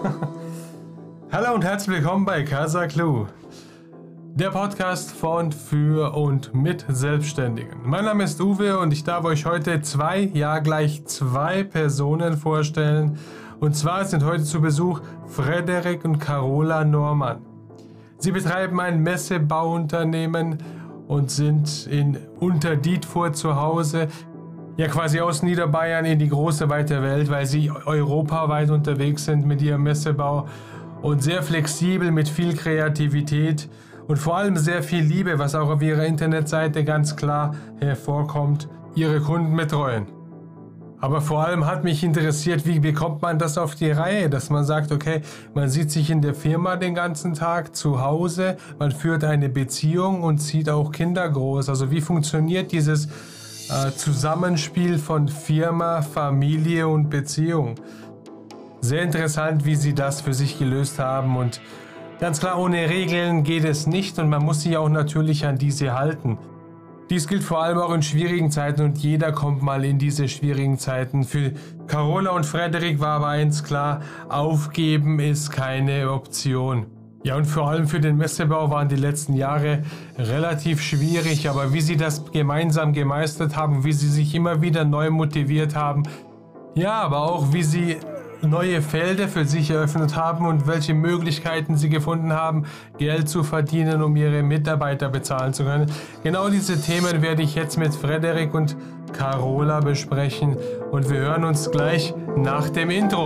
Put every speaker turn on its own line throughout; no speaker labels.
Hallo und herzlich willkommen bei Casa Clue, der Podcast von, für und mit Selbstständigen. Mein Name ist Uwe und ich darf euch heute gleich zwei Personen vorstellen. Und zwar sind heute zu Besuch Frederik und Carola Normann. Sie betreiben ein Messebauunternehmen und sind in Unterdietfurt zu Hause. Ja, quasi aus Niederbayern in die große weite Welt, weil sie europaweit unterwegs sind mit ihrem Messebau und sehr flexibel mit viel Kreativität und vor allem sehr viel Liebe, was auch auf ihrer Internetseite ganz klar hervorkommt, ihre Kunden betreuen. Aber vor allem hat mich interessiert, wie bekommt man das auf die Reihe, dass man sagt, okay, man sieht sich in der Firma den ganzen Tag, zu Hause, man führt eine Beziehung und zieht auch Kinder groß. Also wie funktioniert dieses Zusammenspiel von Firma, Familie und Beziehung? Sehr interessant, wie sie das für sich gelöst haben und ganz klar, ohne Regeln geht es nicht und man muss sich auch natürlich an diese halten. Dies gilt vor allem auch in schwierigen Zeiten und jeder kommt mal in diese schwierigen Zeiten. Für Carola und Frederik war aber eins klar, aufgeben ist keine Option. Ja, und vor allem für den Messebau waren die letzten Jahre relativ schwierig, aber wie sie das gemeinsam gemeistert haben, wie sie sich immer wieder neu motiviert haben, ja, aber auch wie sie neue Felder für sich eröffnet haben und welche Möglichkeiten sie gefunden haben, Geld zu verdienen, um ihre Mitarbeiter bezahlen zu können. Genau diese Themen werde ich jetzt mit Frederik und Carola besprechen und wir hören uns gleich nach dem Intro.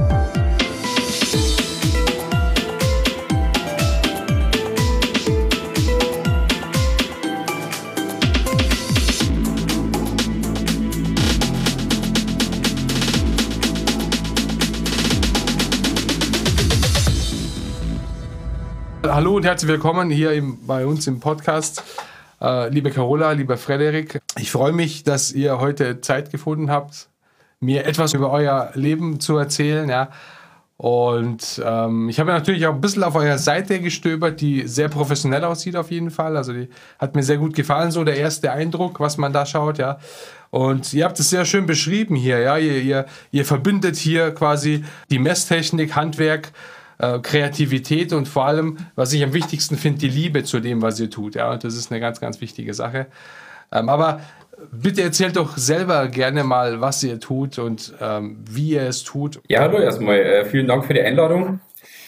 Hallo und herzlich willkommen hier bei uns im Podcast. Liebe Carola, lieber Frederik, ich freue mich, dass ihr heute Zeit gefunden habt, mir etwas über euer Leben zu erzählen. Ja. Und ich habe natürlich auch ein bisschen auf eurer Seite gestöbert, die sehr professionell aussieht auf jeden Fall. Also die hat mir sehr gut gefallen, so der erste Eindruck, was man da schaut. Ja. Und ihr habt es sehr schön beschrieben hier. Ja. Ihr verbindet hier quasi die Messtechnik, Handwerk, Kreativität und vor allem, was ich am wichtigsten finde, die Liebe zu dem, was ihr tut. Ja, und das ist eine ganz, ganz wichtige Sache. Aber bitte erzählt doch selber gerne mal, was ihr tut und wie ihr es tut.
Ja, hallo erstmal. Vielen Dank für die Einladung.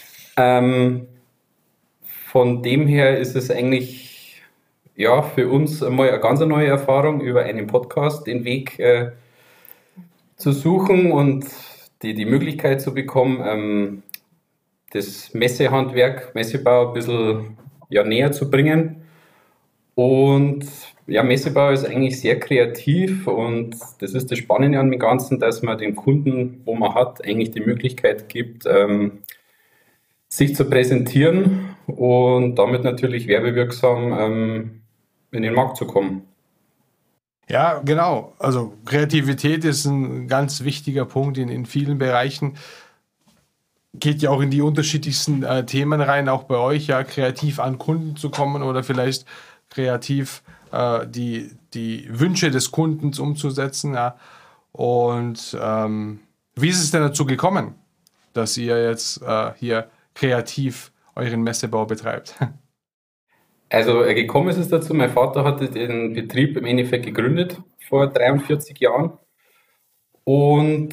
Von dem her ist es eigentlich ja, für uns mal eine ganz neue Erfahrung, über einen Podcast den Weg zu suchen und die Möglichkeit zu bekommen, das Messehandwerk, Messebau ein bisschen näher zu bringen. Und ja, Messebau ist eigentlich sehr kreativ und das ist das Spannende an dem Ganzen, dass man den Kunden, wo man hat, eigentlich die Möglichkeit gibt, sich zu präsentieren und damit natürlich werbewirksam in den Markt zu kommen.
Ja, genau. Also Kreativität ist ein ganz wichtiger Punkt in vielen Bereichen. Geht ja auch in die unterschiedlichsten Themen rein, auch bei euch, ja, kreativ an Kunden zu kommen oder vielleicht kreativ die Wünsche des Kundens umzusetzen. Ja. Und wie ist es denn dazu gekommen, dass ihr jetzt hier kreativ euren Messebau betreibt?
Also gekommen ist es dazu, mein Vater hatte den Betrieb im Endeffekt gegründet vor 43 Jahren und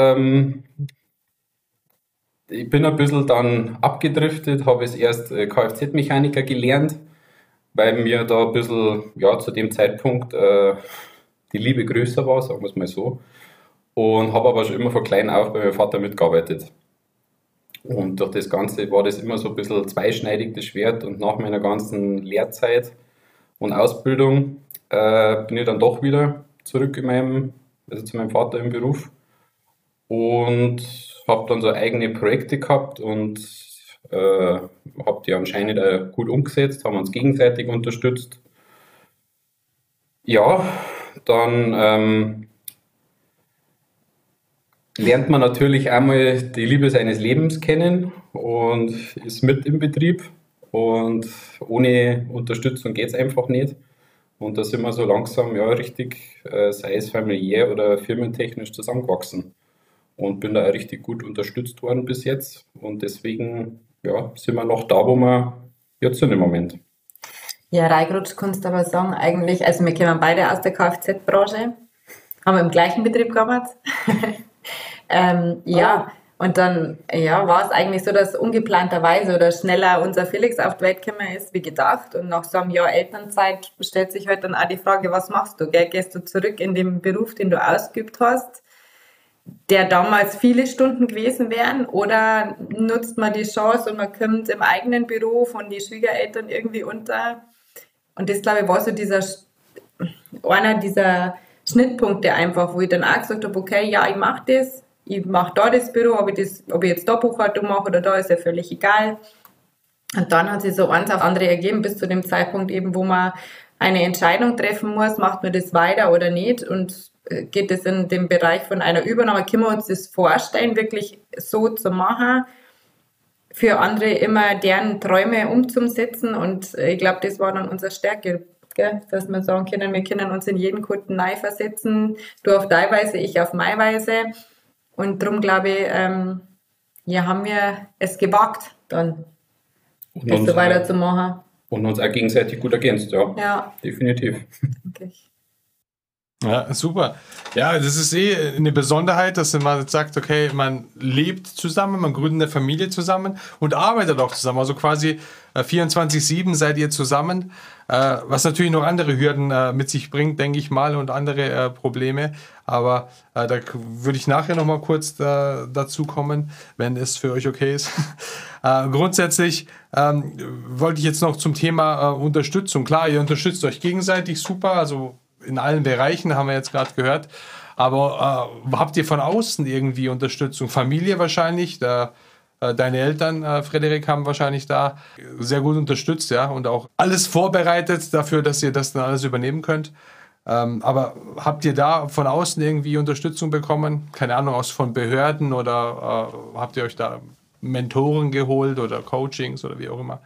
ich bin ein bisschen dann abgedriftet, habe es erst Kfz-Mechaniker gelernt, weil mir da ein bisschen, ja, zu dem Zeitpunkt die Liebe größer war, sagen wir es mal so. Und habe aber schon immer von klein auf bei meinem Vater mitgearbeitet. Und durch das Ganze war das immer so ein bisschen zweischneidig, das Schwert. Und nach meiner ganzen Lehrzeit und Ausbildung bin ich dann doch wieder zurück zu meinem Vater im Beruf. Und habe dann so eigene Projekte gehabt und habe die anscheinend gut umgesetzt, haben uns gegenseitig unterstützt. Ja, dann lernt man natürlich einmal die Liebe seines Lebens kennen und ist mit im Betrieb. Und ohne Unterstützung geht es einfach nicht. Und da sind wir so langsam ja richtig, sei es familiär oder firmentechnisch, zusammengewachsen. und bin da auch richtig gut unterstützt worden bis jetzt. Und deswegen sind wir noch da, wo wir jetzt sind im Moment.
Ja, Reigrutsch kannst du aber sagen, eigentlich, also wir kommen beide aus der Kfz-Branche, haben im gleichen Betrieb gearbeitet. Und dann war es eigentlich so, dass ungeplanterweise oder schneller unser Felix auf die Welt gekommen ist, wie gedacht. Und nach so einem Jahr Elternzeit stellt sich halt dann auch die Frage, was machst du? Gell? Gehst du zurück in den Beruf, den du ausgeübt hast, der damals viele Stunden gewesen wären, oder nutzt man die Chance und man kommt im eigenen Beruf und die Schwiegereltern irgendwie unter? Und das, glaube ich, war so einer dieser Schnittpunkte einfach, wo ich dann auch gesagt habe, okay, ja, ich mache da das Büro, ob ich jetzt da Buchhaltung mache oder da, ist ja völlig egal. Und dann hat sich so eins auf andere ergeben, bis zu dem Zeitpunkt eben, wo man eine Entscheidung treffen muss, macht man das weiter oder nicht, und geht es in den Bereich von einer Übernahme, können wir uns das vorstellen, wirklich so zu machen, für andere immer deren Träume umzusetzen. Und ich glaube, das war dann unsere Stärke, gell? Dass wir sagen können, wir können uns in jeden Kunden neu versetzen, du auf deine Weise, ich auf meine Weise. Und darum glaube ich, haben wir es gewagt, dann das so weiterzumachen.
Und uns auch gegenseitig gut ergänzt, ja. Definitiv.
Okay.
Ja, super. Ja, das ist eine Besonderheit, dass man jetzt sagt, okay, man lebt zusammen, man gründet eine Familie zusammen und arbeitet auch zusammen. Also quasi 24/7 seid ihr zusammen, was natürlich noch andere Hürden mit sich bringt, denke ich mal, und andere Probleme. Aber da würde ich nachher noch mal kurz dazu kommen, wenn es für euch okay ist. Grundsätzlich wollte ich jetzt noch zum Thema Unterstützung. Klar, ihr unterstützt euch gegenseitig super, also in allen Bereichen, haben wir jetzt gerade gehört. Aber habt ihr von außen irgendwie Unterstützung? Familie wahrscheinlich, deine Eltern, Frederik, haben wahrscheinlich da sehr gut unterstützt, ja, und auch alles vorbereitet dafür, dass ihr das dann alles übernehmen könnt. Aber habt ihr da von außen irgendwie Unterstützung bekommen? Keine Ahnung, von Behörden, oder habt ihr euch da Mentoren geholt oder Coachings oder wie auch immer?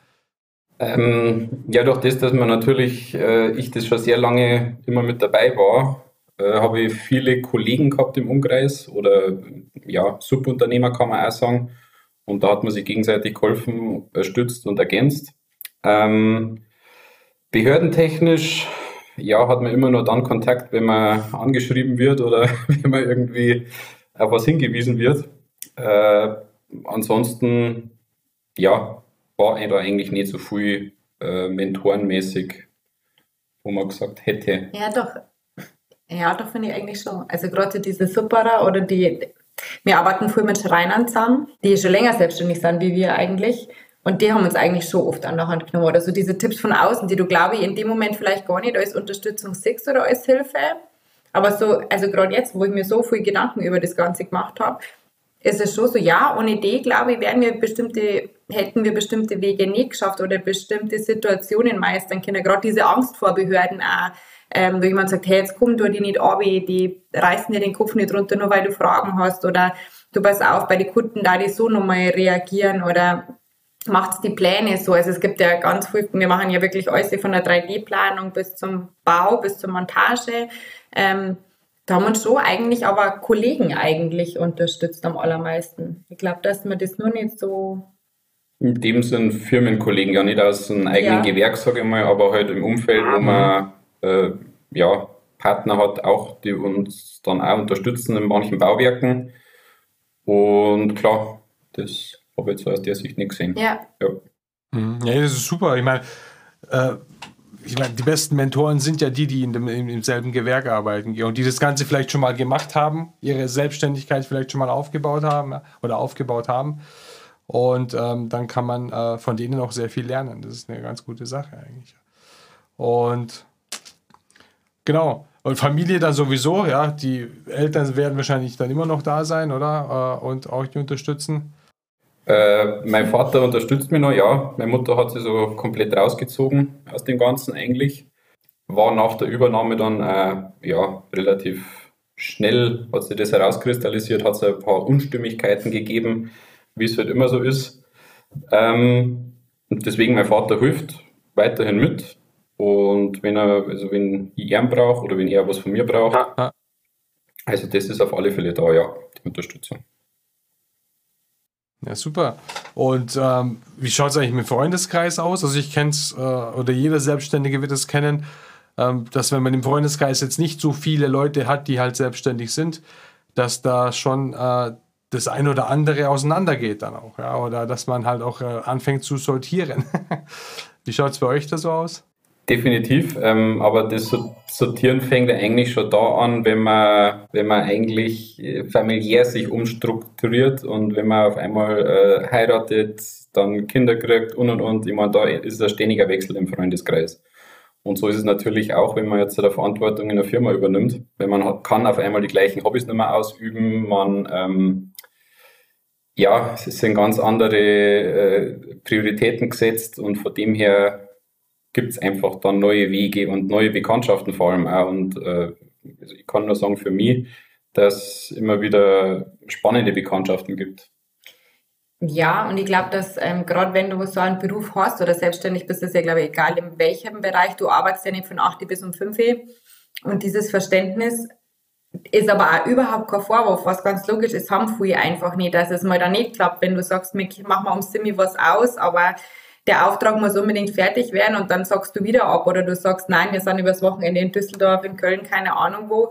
Durch das, dass man natürlich, ich das schon sehr lange immer mit dabei war, habe ich viele Kollegen gehabt im Umkreis oder Subunternehmer, kann man auch sagen. Und da hat man sich gegenseitig geholfen, unterstützt und ergänzt. Behördentechnisch, hat man immer nur dann Kontakt, wenn man angeschrieben wird oder wenn man irgendwie auf was hingewiesen wird. Ansonsten, war da eigentlich nicht so viel mentorenmäßig, wo man gesagt hätte.
Ja, doch finde ich eigentlich schon. Also gerade diese Supperer oder wir arbeiten viel mit Schreinern zusammen, die schon länger selbstständig sind wie wir eigentlich. Und die haben uns eigentlich schon oft an der Hand genommen. Oder so diese Tipps von außen, die du, glaube ich, in dem Moment vielleicht gar nicht als Unterstützung siehst oder als Hilfe. Aber so, also gerade jetzt, wo ich mir so viel Gedanken über das Ganze gemacht habe, ist es schon so, ohne die, glaube ich, hätten wir bestimmte Wege nicht geschafft oder bestimmte Situationen meistern können. Gerade diese Angst vor Behörden auch, wo jemand sagt, hey, jetzt komm du die nicht ab, die reißen dir den Kopf nicht runter, nur weil du Fragen hast, oder du pass auf, bei den Kunden da die so nochmal reagieren, oder macht die Pläne so. Also es gibt ja ganz viel, wir machen ja wirklich alles von der 3D-Planung bis zum Bau, bis zur Montage. Da haben uns schon eigentlich aber Kollegen eigentlich unterstützt am allermeisten. Ich glaube, dass man das nur nicht so...
In dem sind Firmenkollegen, ja nicht aus einem eigenen Gewerk, sage ich mal, aber halt im Umfeld, wo man Partner hat, auch die uns dann auch unterstützen in manchen Bauwerken. Und klar, das habe ich jetzt aus der Sicht nicht gesehen.
Ja,
das ist super. Ich meine, die besten Mentoren sind ja die im selben Gewerk arbeiten und die das Ganze vielleicht schon mal gemacht haben, ihre Selbstständigkeit vielleicht schon mal aufgebaut haben. Und dann kann man von denen auch sehr viel lernen. Das ist eine ganz gute Sache eigentlich. Und genau. Und Familie dann sowieso, die Eltern werden wahrscheinlich dann immer noch da sein, oder? Und auch die unterstützen.
Mein Vater unterstützt mich noch, ja. Meine Mutter hat sich so komplett rausgezogen aus dem Ganzen eigentlich. War nach der Übernahme dann relativ schnell, hat sich das herauskristallisiert, hat es ein paar Unstimmigkeiten gegeben, wie es halt immer so ist. Und deswegen, mein Vater hilft weiterhin mit. Und wenn ich ihn brauche oder wenn er was von mir braucht, Also das ist auf alle Fälle da, ja, die Unterstützung.
Ja, super. Und wie schaut es eigentlich mit dem Freundeskreis aus? Also ich kenne es, oder jeder Selbstständige wird es kennen, dass wenn man im Freundeskreis jetzt nicht so viele Leute hat, die halt selbstständig sind, dass da schon das ein oder andere auseinandergeht dann auch. Ja? Oder dass man halt auch anfängt zu sortieren. Wie schaut es bei euch da so aus?
Definitiv, aber das Sortieren fängt ja eigentlich schon da an, wenn man eigentlich familiär sich umstrukturiert und wenn man auf einmal heiratet, dann Kinder kriegt und. Ich meine, da ist ein ständiger Wechsel im Freundeskreis. Und so ist es natürlich auch, wenn man jetzt eine Verantwortung in einer Firma übernimmt, wenn man kann auf einmal die gleichen Hobbys nicht mehr ausüben, es sind ganz andere Prioritäten gesetzt und von dem her gibt es einfach dann neue Wege und neue Bekanntschaften vor allem auch. Und ich kann nur sagen für mich, dass es immer wieder spannende Bekanntschaften gibt.
Ja, und ich glaube, dass gerade wenn du so einen Beruf hast oder selbstständig bist, ist ja, glaube ich, egal in welchem Bereich, du arbeitest ja nicht von 8 bis um 5 und dieses Verständnis ist aber auch überhaupt kein Vorwurf, was ganz logisch ist, haben viele einfach nicht, dass es mal da nicht klappt, wenn du sagst, mach mal um Simi was aus, aber der Auftrag muss unbedingt fertig werden und dann sagst du wieder ab oder du sagst, nein, wir sind übers Wochenende in Düsseldorf, in Köln, keine Ahnung wo.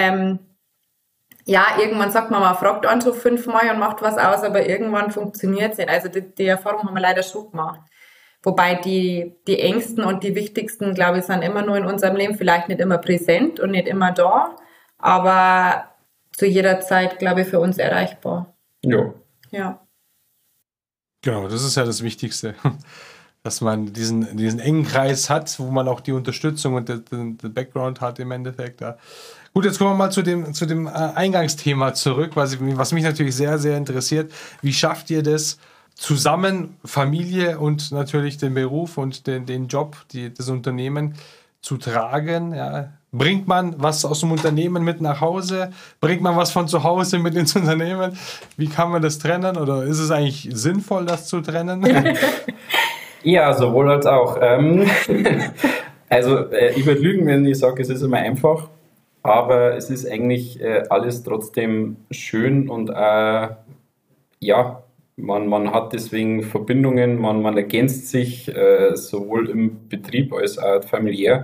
Irgendwann sagt man fragt einen schon 5-mal und macht was aus, aber irgendwann funktioniert es nicht. Also die Erfahrung haben wir leider schon gemacht. Wobei die engsten und die wichtigsten, glaube ich, sind immer nur in unserem Leben, vielleicht nicht immer präsent und nicht immer da, aber zu jeder Zeit, glaube ich, für uns erreichbar. Ja.
Genau, das ist ja das Wichtigste, dass man diesen engen Kreis hat, wo man auch die Unterstützung und den Background hat im Endeffekt. Ja. Gut, jetzt kommen wir mal zu dem Eingangsthema zurück, was mich natürlich sehr, sehr interessiert. Wie schafft ihr das zusammen, Familie und natürlich den Beruf und den Job, das Unternehmen zu tragen? Ja. Bringt man was aus dem Unternehmen mit nach Hause? Bringt man was von zu Hause mit ins Unternehmen? Wie kann man das trennen? Oder ist es eigentlich sinnvoll, das zu trennen?
Ja, sowohl als auch. Ich würde lügen, wenn ich sage, es ist immer einfach. Aber es ist eigentlich alles trotzdem schön und man hat deswegen Verbindungen, man ergänzt sich sowohl im Betrieb als auch familiär.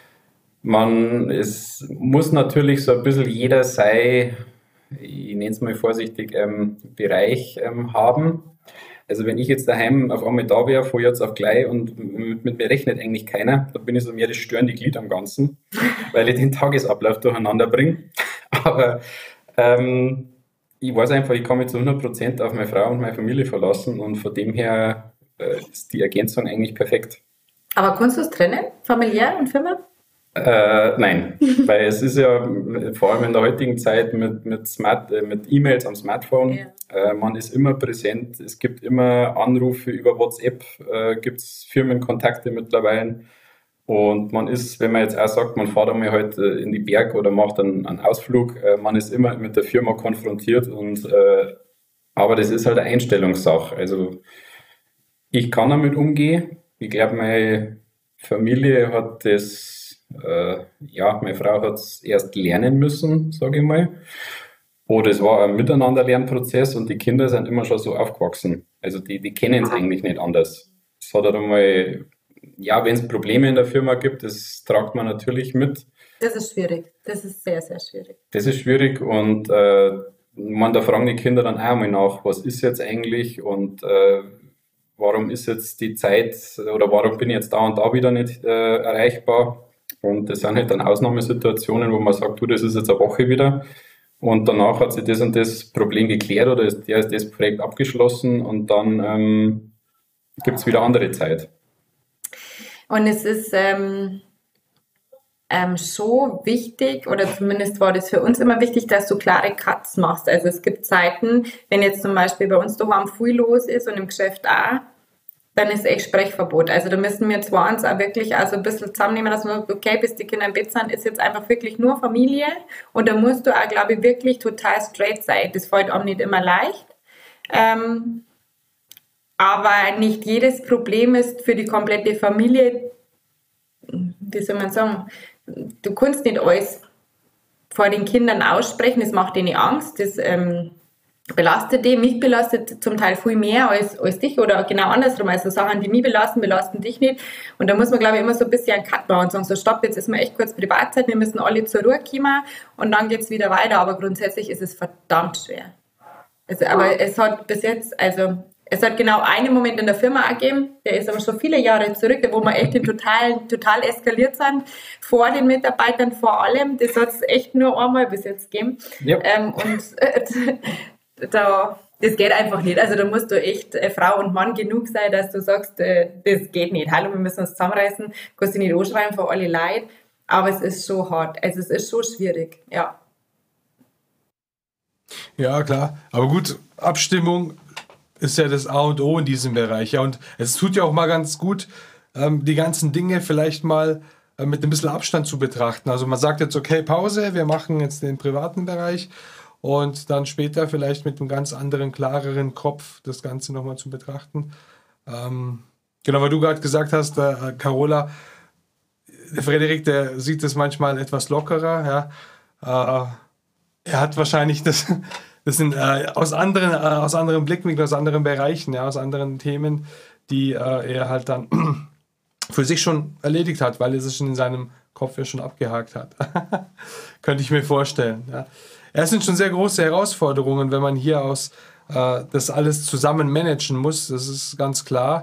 Es muss natürlich so ein bisschen jeder ich nenne es mal vorsichtig, Bereich haben. Also wenn ich jetzt daheim auf einmal da wäre, von jetzt auf gleich und mit mir rechnet eigentlich keiner, dann bin ich so mehr das störende Glied am Ganzen, weil ich den Tagesablauf durcheinander bringe. Aber ich weiß einfach, ich kann mich zu 100% auf meine Frau und meine Familie verlassen und von dem her ist die Ergänzung eigentlich perfekt.
Aber kannst du es trennen, familiär und Firma?
Nein, weil es ist ja vor allem in der heutigen Zeit mit E-Mails am Smartphone, man ist immer präsent, es gibt immer Anrufe über WhatsApp, gibt es Firmenkontakte mittlerweile und man ist, wenn man jetzt auch sagt, man fährt einmal heute in die Berg oder macht einen Ausflug, man ist immer mit der Firma konfrontiert aber das ist halt eine Einstellungssache, also ich kann damit umgehen, ich glaube meine Familie hat meine Frau hat es erst lernen müssen, sage ich mal. Oder es war ein Miteinanderlernprozess und die Kinder sind immer schon so aufgewachsen. Also die kennen es eigentlich nicht anders. Es hat halt einmal, wenn es Probleme in der Firma gibt, das tragt man natürlich mit.
Das ist schwierig. Das ist sehr, sehr schwierig.
Das ist schwierig und da fragen die Kinder dann auch einmal nach, was ist jetzt eigentlich und warum ist jetzt die Zeit oder warum bin ich jetzt da und da wieder nicht erreichbar? Und das sind halt dann Ausnahmesituationen, wo man sagt, das ist jetzt eine Woche wieder und danach hat sich das und das Problem geklärt oder ist das Projekt abgeschlossen und dann gibt es wieder andere Zeit.
Und es ist schon wichtig, oder zumindest war das für uns immer wichtig, dass du klare Cuts machst. Also es gibt Zeiten, wenn jetzt zum Beispiel bei uns daheim viel los ist und im Geschäft auch, dann ist echt Sprechverbot. Also da müssen wir zwar uns auch wirklich also ein bisschen zusammennehmen, dass wir, okay, bis die Kinder im Bett sind, ist jetzt einfach wirklich nur Familie und da musst du auch, glaube ich, wirklich total straight sein. Das fällt auch nicht immer leicht. Aber nicht jedes Problem ist für die komplette Familie, wie soll man sagen, du kannst nicht alles vor den Kindern aussprechen, das macht denen Angst, das belastet die, mich belastet zum Teil viel mehr als dich oder genau andersrum, also Sachen, die mich belasten dich nicht und da muss man, glaube ich, immer so ein bisschen einen Cut machen und sagen, so stopp, jetzt ist mal echt kurz Privatzeit, wir müssen alle zur Ruhe kommen und dann geht's wieder weiter, aber grundsätzlich ist es verdammt schwer. Also, aber es hat bis jetzt, also es hat genau einen Moment in der Firma gegeben, der ist aber schon viele Jahre zurück, wo wir echt total eskaliert sind, vor den Mitarbeitern vor allem, das hat es echt nur einmal bis jetzt gegeben. Ja. Das geht einfach nicht. Also da musst du echt Frau und Mann genug sein, dass du sagst, das geht nicht. Hallo, wir müssen uns zusammenreißen. Kannst du nicht anschreiben für alle Leute. Aber es ist schon hart. Also es ist schon schwierig, ja.
Ja, klar. Aber gut, Abstimmung ist ja das A und O in diesem Bereich. Ja, und es tut ja auch mal ganz gut, die ganzen Dinge vielleicht mal mit ein bisschen Abstand zu betrachten. Also man sagt jetzt, okay, Pause, wir machen jetzt den privaten Bereich. Und dann später vielleicht mit einem ganz anderen, klareren Kopf das Ganze nochmal zu betrachten. Genau, weil du gerade gesagt hast, Carola, der Frederik, der sieht das manchmal etwas lockerer. Ja. Er hat wahrscheinlich das sind aus anderen Blickwinkeln, aus anderen Bereichen, ja, aus anderen Themen, die er halt dann für sich schon erledigt hat, weil er es schon in seinem Kopf ja schon abgehakt hat. Könnte ich mir vorstellen. Ja. Es sind schon sehr große Herausforderungen, wenn man hier das alles zusammen managen muss, das ist ganz klar.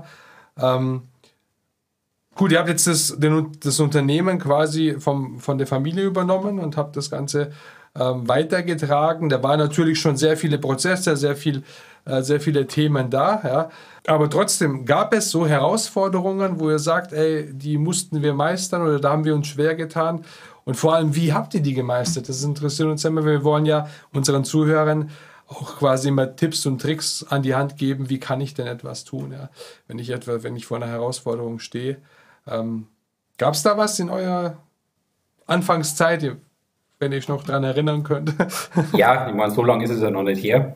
Gut, ihr habt jetzt das Unternehmen quasi von der Familie übernommen und habt das Ganze weitergetragen. Da waren natürlich schon sehr viele Prozesse, sehr viele Themen da. Ja. Aber trotzdem gab es so Herausforderungen, wo ihr sagt, ey, die mussten wir meistern oder da haben wir uns schwer getan. Und vor allem, wie habt ihr die gemeistert? Das interessiert uns immer. Wir wollen ja unseren Zuhörern auch quasi immer Tipps und Tricks an die Hand geben. Wie kann ich denn etwas tun, ja? Wenn ich vor einer Herausforderung stehe. Gab es da was in eurer Anfangszeit, wenn ihr euch noch daran erinnern könnt?
Ja, ich meine, so lange ist es ja noch nicht her.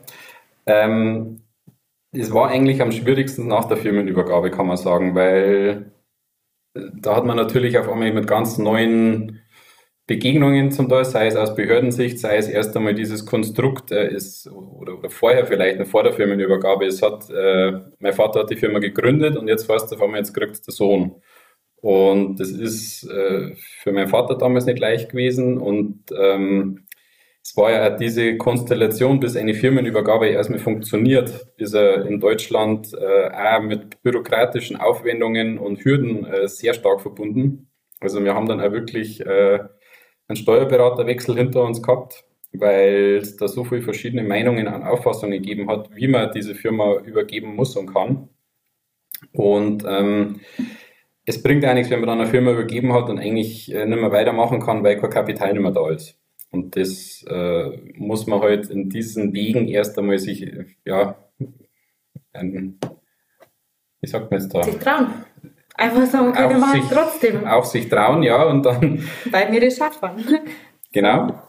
Es war eigentlich am schwierigsten nach der Firmenübergabe, kann man sagen, weil da hat man natürlich auf einmal mit ganz neuen Begegnungen zum Teil, sei es aus Behördensicht, sei es erst einmal dieses Konstrukt oder vorher vielleicht, vor der Firmenübergabe. Mein Vater hat die Firma gegründet und jetzt heißt es auf einmal, jetzt kriegt es der Sohn. Und das ist für meinen Vater damals nicht leicht gewesen und es war ja diese Konstellation, bis eine Firmenübergabe erstmal funktioniert, ist er in Deutschland auch mit bürokratischen Aufwendungen und Hürden sehr stark verbunden. Also wir haben dann auch wirklich einen Steuerberaterwechsel hinter uns gehabt, weil es da so viele verschiedene Meinungen an Auffassungen gegeben hat, wie man diese Firma übergeben muss und kann. Und es bringt ja nichts, wenn man dann eine Firma übergeben hat und eigentlich nicht mehr weitermachen kann, weil kein Kapital nicht mehr da ist. Und das muss man halt in diesen Wegen erst einmal sich, wie sagt man jetzt da?
Sich trauen. Einfach sagen, okay, wir machen es trotzdem.
Auch sich trauen, ja, und dann...
Weil wir das schaffen.
Genau.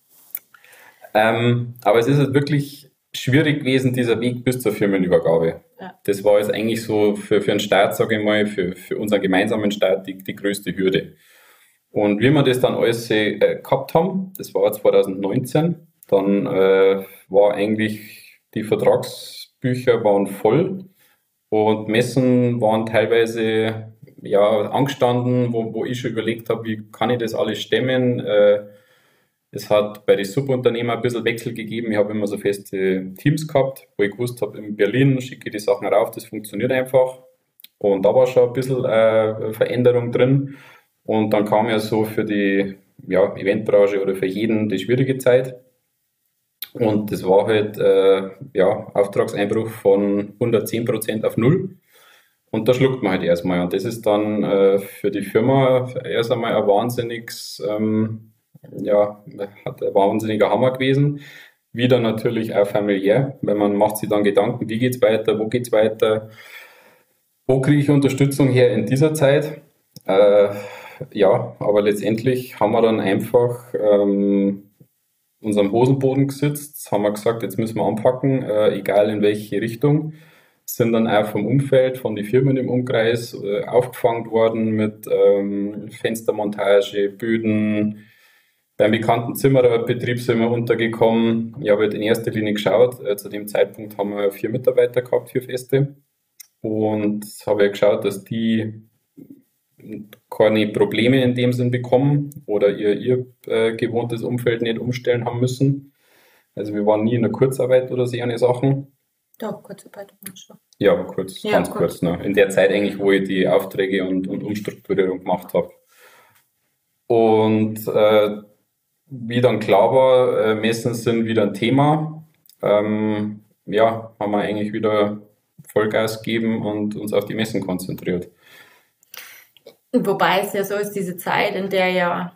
Aber es ist halt wirklich schwierig gewesen, dieser Weg bis zur Firmenübergabe. Ja. Das war jetzt eigentlich so für einen Start, sage ich mal, für unseren gemeinsamen Start die größte Hürde. Und wie wir das dann alles gehabt haben, das war 2019, dann war eigentlich, die Vertragsbücher waren voll und Messen waren teilweise angestanden, wo ich schon überlegt habe, wie kann ich das alles stemmen. Es hat bei den Subunternehmern ein bisschen Wechsel gegeben. Ich habe immer so feste Teams gehabt, wo ich gewusst habe, in Berlin schicke ich die Sachen rauf, das funktioniert einfach. Und da war schon ein bisschen Veränderung drin. Und dann kam ja so für die Eventbranche oder für jeden die schwierige Zeit. Und das war halt Auftragseinbruch von 110% auf 0. Und da schluckt man halt erstmal. Und das ist dann für die Firma erst einmal ein wahnsinniges, hat ein wahnsinniger Hammer gewesen. Wieder natürlich auch familiär, weil man macht sich dann Gedanken, wie geht's weiter, wo geht's weiter, wo kriege ich Unterstützung her in dieser Zeit. Aber letztendlich haben wir dann einfach unserem Hosenboden gesitzt, haben wir gesagt, jetzt müssen wir anpacken, egal in welche Richtung. Sind dann auch vom Umfeld, von den Firmen im Umkreis aufgefangen worden mit Fenstermontage, Böden, beim bekannten Zimmererbetrieb sind wir untergekommen. Ich habe halt in erster Linie geschaut. Zu dem Zeitpunkt haben wir 4 Mitarbeiter gehabt, 4 Feste. Und habe geschaut, dass die keine Probleme in dem Sinn bekommen oder ihr gewohntes Umfeld nicht umstellen haben müssen. Also wir waren nie in der Kurzarbeit oder so eine Sachen.
Doch, Kurzarbeit war schon.
Ja, aber kurz,
Ja,
ganz
kurz.
kurz. Ne? In der Zeit eigentlich, wo ich die Aufträge und Umstrukturierung gemacht habe. Und wie dann klar war, Messen sind wieder ein Thema. Haben wir eigentlich wieder Vollgas gegeben und uns auf die Messen konzentriert.
Wobei es ja so ist, diese Zeit, in der ja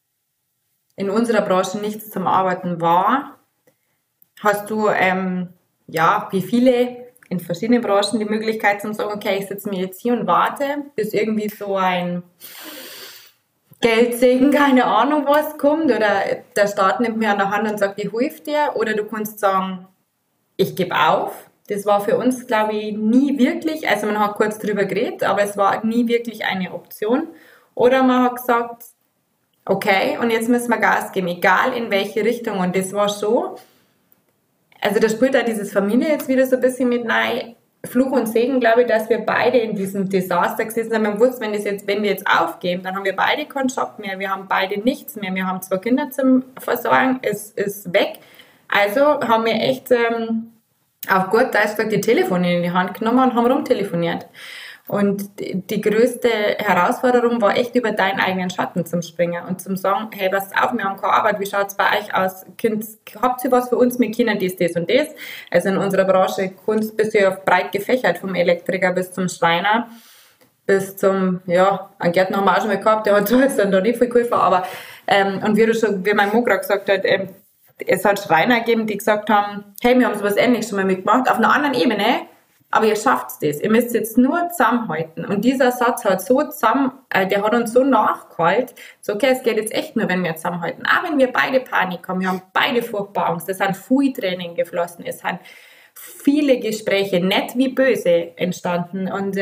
in unserer Branche nichts zum Arbeiten war, hast du, wie viele in verschiedenen Branchen die Möglichkeit zu sagen, okay, ich sitze mir jetzt hier und warte, bis irgendwie so ein Geldsegen, keine Ahnung was kommt, oder der Staat nimmt mir an der Hand und sagt, ich helfe dir, oder du kannst sagen, ich gebe auf. Das war für uns, glaube ich, nie wirklich, also man hat kurz drüber geredet, aber es war nie wirklich eine Option. Oder man hat gesagt, okay, und jetzt müssen wir Gas geben, egal in welche Richtung. Und das war schon, also da spielt auch dieses Familie jetzt wieder so ein bisschen mit rein. Fluch und Segen, glaube ich, dass wir beide in diesem Desaster gesessen haben. Man wusste, wenn wir jetzt aufgeben, dann haben wir beide keinen Job mehr, wir haben beide nichts mehr, wir haben 2 Kinder zum Versorgen, es ist weg. Also haben wir echt auf gut Deutsch gesagt die Telefone in die Hand genommen und haben rumtelefoniert. Und die größte Herausforderung war echt, über deinen eigenen Schatten zu springen und zu sagen, hey, passt auf, wir haben keine Arbeit, wie schaut es bei euch aus? Habt ihr was für uns? Wir kennen das und das. Also in unserer Branche Kunst bist du ja breit gefächert, vom Elektriker bis zum Schreiner, bis zum, einen Gärtner haben wir auch schon mal gehabt, der hat zwar jetzt dann da nicht viel geholfen, aber, und wie mein Mo gerade gesagt hat, es hat Schreiner gegeben, die gesagt haben, hey, wir haben sowas Ähnliches schon mal mitgemacht, auf einer anderen Ebene, aber ihr schafft das. Ihr müsst jetzt nur zusammenhalten. Und dieser Satz hat der hat uns so nachgehalten, so, okay, es geht jetzt echt nur, wenn wir zusammenhalten. Auch wenn wir beide Panik haben, wir haben beide furchtbar Angst, es sind viel Tränen geflossen, es sind viele Gespräche, nett wie böse, entstanden. Und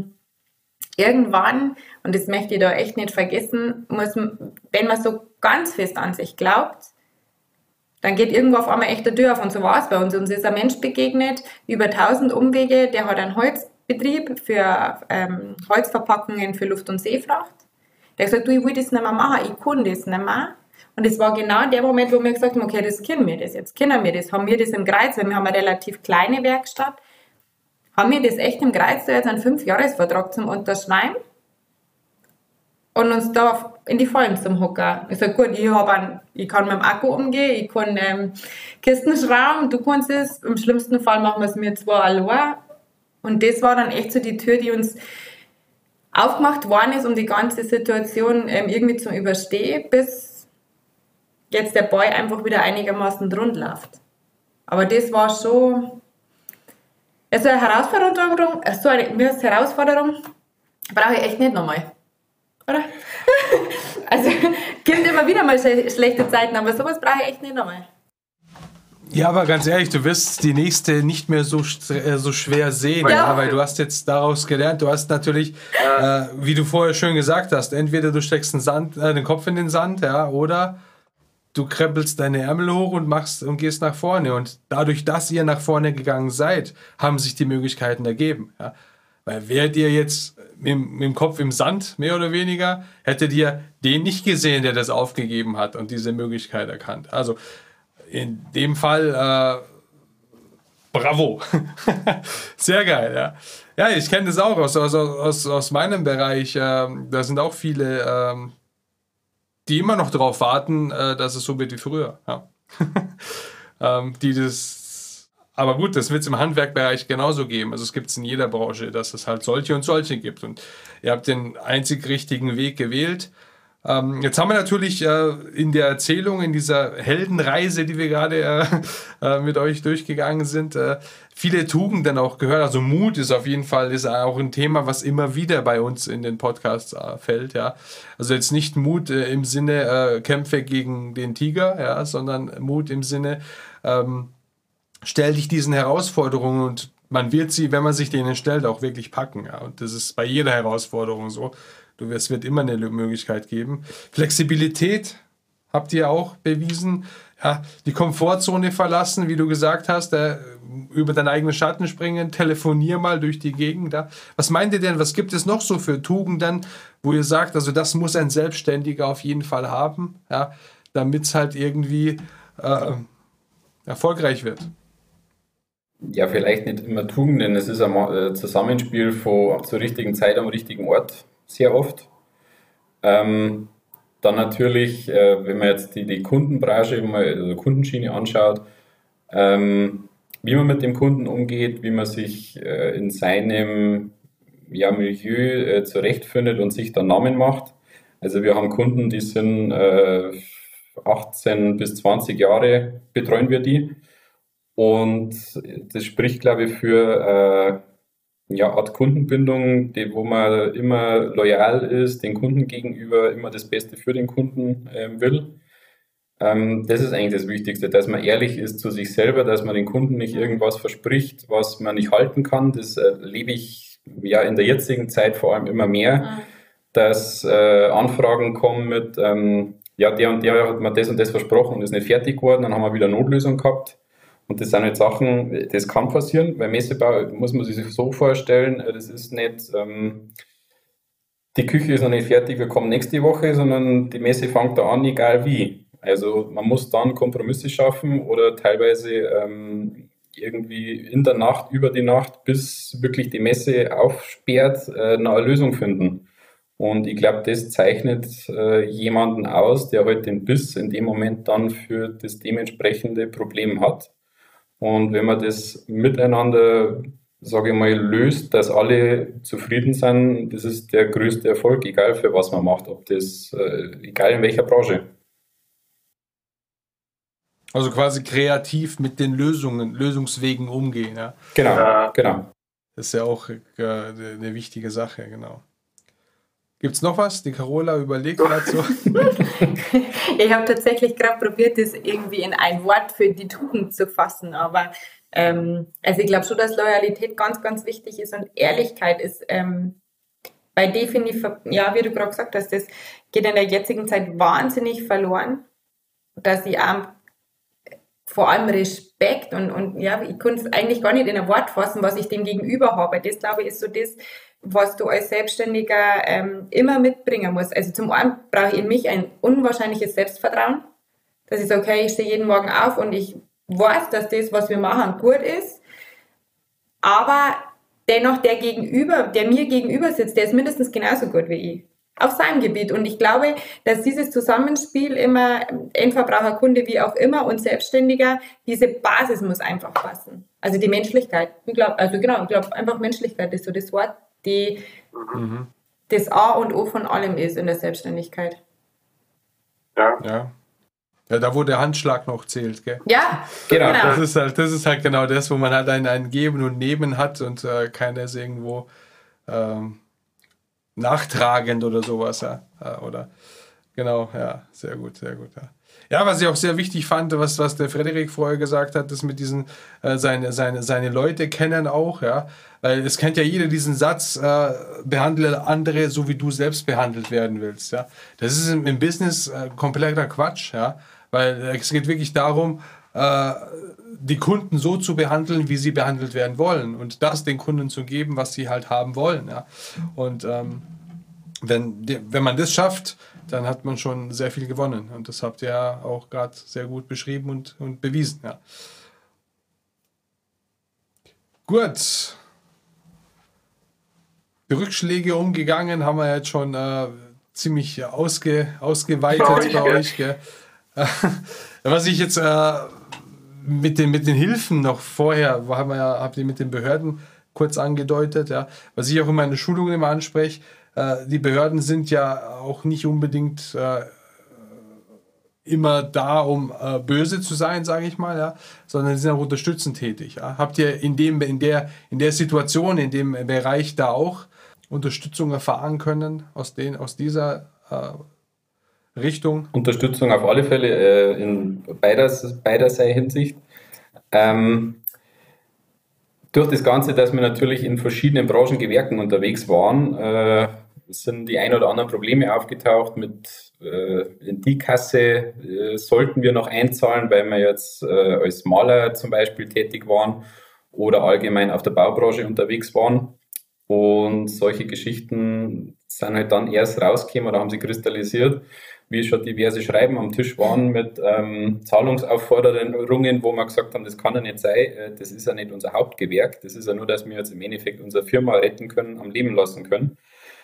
irgendwann, und das möchte ich da echt nicht vergessen, wenn man so ganz fest an sich glaubt, dann geht irgendwo auf einmal echt der Tür auf, und so war es bei uns. Uns ist ein Mensch begegnet, über 1000 Umwege, der hat einen Holzbetrieb für Holzverpackungen für Luft- und Seefracht. Der hat gesagt, ich will das nicht mehr machen, ich kann das nicht mehr. Und es war genau der Moment, wo wir gesagt haben, okay, das können wir das, jetzt können wir das. Haben wir das im Greiz, weil wir haben eine relativ kleine Werkstatt, haben wir das echt im Greiz, da jetzt einen 5-Jahres-Vertrag zum Unterschreiben und uns da in die Fallen zum Hocker. Ich sage, gut, ich kann mit dem Akku umgehen, ich kann Kisten schrauben, du kannst es, im schlimmsten Fall machen wir es mir zwar allein. Und das war dann echt so die Tür, die uns aufgemacht worden ist, um die ganze Situation irgendwie zu überstehen, bis jetzt der Boy einfach wieder einigermaßen rund läuft. Aber das war schon so eine Herausforderung, brauche ich echt nicht nochmal. Oder? Also, gibt immer wieder mal schlechte Zeiten, aber sowas brauche ich echt nicht nochmal.
Ja, aber ganz ehrlich, du wirst die nächste nicht mehr so schwer sehen, ja, weil du hast jetzt daraus gelernt, du hast natürlich, wie du vorher schön gesagt hast, entweder du steckst den Kopf in den Sand, ja, oder du krempelst deine Ärmel hoch und gehst nach vorne. Und dadurch, dass ihr nach vorne gegangen seid, haben sich die Möglichkeiten ergeben. Ja. Weil wärt ihr jetzt mit dem Kopf im Sand, mehr oder weniger, hättet ihr den nicht gesehen, der das aufgegeben hat und diese Möglichkeit erkannt. Also in dem Fall, bravo. Sehr geil, ja. Ja, ich kenne das auch aus meinem Bereich. Da sind auch viele, die immer noch darauf warten, dass es so wird wie früher. Ja. Aber gut, das wird es im Handwerkbereich genauso geben. Also es gibt es in jeder Branche, dass es halt solche und solche gibt. Und ihr habt den einzig richtigen Weg gewählt. Jetzt haben wir natürlich in der Erzählung, in dieser Heldenreise, die wir gerade mit euch durchgegangen sind, viele Tugenden auch gehört. Also Mut ist auf jeden Fall auch ein Thema, was immer wieder bei uns in den Podcasts fällt. Ja. Also jetzt nicht Mut im Sinne Kämpfe gegen den Tiger, ja, sondern Mut im Sinne stell dich diesen Herausforderungen, und man wird sie, wenn man sich denen stellt, auch wirklich packen. Ja. Und das ist bei jeder Herausforderung so. Es wird immer eine Möglichkeit geben. Flexibilität habt ihr auch bewiesen. Ja, die Komfortzone verlassen, wie du gesagt hast, über deinen eigenen Schatten springen, telefonier mal durch die Gegend. Ja. Was meint ihr denn, was gibt es noch so für Tugenden, wo ihr sagt, also das muss ein Selbstständiger auf jeden Fall haben, ja, damit es halt irgendwie erfolgreich wird?
Ja, vielleicht nicht immer Tugenden, es ist ein Zusammenspiel von zur richtigen Zeit am richtigen Ort, sehr oft. Dann natürlich, wenn man jetzt die Kundenbranche, also Kundenschiene anschaut, wie man mit dem Kunden umgeht, wie man sich in seinem Milieu zurechtfindet und sich dann Namen macht. Also wir haben Kunden, die sind 18 bis 20 Jahre, betreuen wir die. Und das spricht, glaube ich, für Art Kundenbindung, wo man immer loyal ist, den Kunden gegenüber immer das Beste für den Kunden will. Das ist eigentlich das Wichtigste, dass man ehrlich ist zu sich selber, dass man den Kunden nicht irgendwas verspricht, was man nicht halten kann. Das erlebe ich in der jetzigen Zeit vor allem immer mehr, dass Anfragen kommen mit, der und der hat mir das und das versprochen und ist nicht fertig geworden, dann haben wir wieder eine Notlösung gehabt. Und das sind halt Sachen, das kann passieren, weil Messebau muss man sich so vorstellen, das ist nicht, die Küche ist noch nicht fertig, wir kommen nächste Woche, sondern die Messe fängt da an, egal wie. Also man muss dann Kompromisse schaffen oder teilweise irgendwie in der Nacht, über die Nacht, bis wirklich die Messe aufsperrt, eine Lösung finden. Und ich glaube, das zeichnet jemanden aus, der halt den Biss in dem Moment dann für das dementsprechende Problem hat. Und wenn man das miteinander, sage ich mal, löst, dass alle zufrieden sind, das ist der größte Erfolg, egal für was man macht, egal in welcher Branche.
Also quasi kreativ mit den Lösungswegen umgehen. Ja?
Genau.
Das ist ja auch eine wichtige Sache, genau. Gibt es noch was? Die Carola überlegt gerade so.
Ich habe tatsächlich gerade probiert, das irgendwie in ein Wort für die Tugend zu fassen, aber also ich glaube schon, dass Loyalität ganz, ganz wichtig ist und Ehrlichkeit ist bei definitiv, wie du gerade gesagt hast, das geht in der jetzigen Zeit wahnsinnig verloren, dass ich vor allem Respekt und ich kann es eigentlich gar nicht in ein Wort fassen, was ich dem gegenüber habe. Das, glaube ich, ist so das, was du als Selbstständiger immer mitbringen musst. Also zum einen brauche ich in mich ein unwahrscheinliches Selbstvertrauen, dass ich sage, okay, ich stehe jeden Morgen auf und ich weiß, dass das, was wir machen, gut ist, aber dennoch der mir gegenüber sitzt, der ist mindestens genauso gut wie ich. Auf seinem Gebiet. Und ich glaube, dass dieses Zusammenspiel immer Endverbraucher, Kunde, wie auch immer und Selbstständiger, diese Basis muss einfach passen. Also die Menschlichkeit. Ich glaube einfach Menschlichkeit ist so das Wort, die das A und O von allem ist in der Selbstständigkeit.
Ja, da wo der Handschlag noch zählt, gell?
Ja,
genau.
Das ist halt genau das, wo man halt ein Geben und Nehmen hat und keiner ist irgendwo nachtragend oder sowas, ja. Oder genau, ja, sehr gut, ja. Ja, was ich auch sehr wichtig fand, was der Frederik vorher gesagt hat, ist mit diesen seine Leute kennen auch, ja. Weil es kennt ja jeder diesen Satz, behandle andere so, wie du selbst behandelt werden willst, ja. Das ist im Business kompletter Quatsch, ja. Weil es geht wirklich darum, die Kunden so zu behandeln, wie sie behandelt werden wollen und das den Kunden zu geben, was sie halt haben wollen. Ja. Und wenn man das schafft, dann hat man schon sehr viel gewonnen und das habt ihr ja auch gerade sehr gut beschrieben und bewiesen. Ja. Gut. Die Rückschläge umgegangen haben wir jetzt schon ziemlich ausgeweitet bei euch. Gell? Was ich jetzt mit den Hilfen noch vorher, habt ihr mit den Behörden kurz angedeutet, ja, was ich auch in meinen Schulungen immer anspreche, die Behörden sind ja auch nicht unbedingt immer da, um böse zu sein, sage ich mal, ja, sondern sie sind auch unterstützend tätig. Ja. Habt ihr in der Situation, in dem Bereich da auch Unterstützung erfahren können aus dieser Richtung?
Unterstützung auf alle Fälle in beiderlei Hinsicht. Durch das Ganze, dass wir natürlich in verschiedenen Branchengewerken unterwegs waren, es sind die ein oder anderen Probleme aufgetaucht mit in die Kasse sollten wir noch einzahlen, weil wir jetzt als Maler zum Beispiel tätig waren oder allgemein auf der Baubranche unterwegs waren. Und solche Geschichten sind halt dann erst rausgekommen oder haben sie kristallisiert, wie schon diverse Schreiben am Tisch waren mit Zahlungsaufforderungen, wo wir gesagt haben, das kann ja nicht sein, das ist ja nicht unser Hauptgewerk, das ist ja nur, dass wir jetzt im Endeffekt unsere Firma retten können, am Leben lassen können.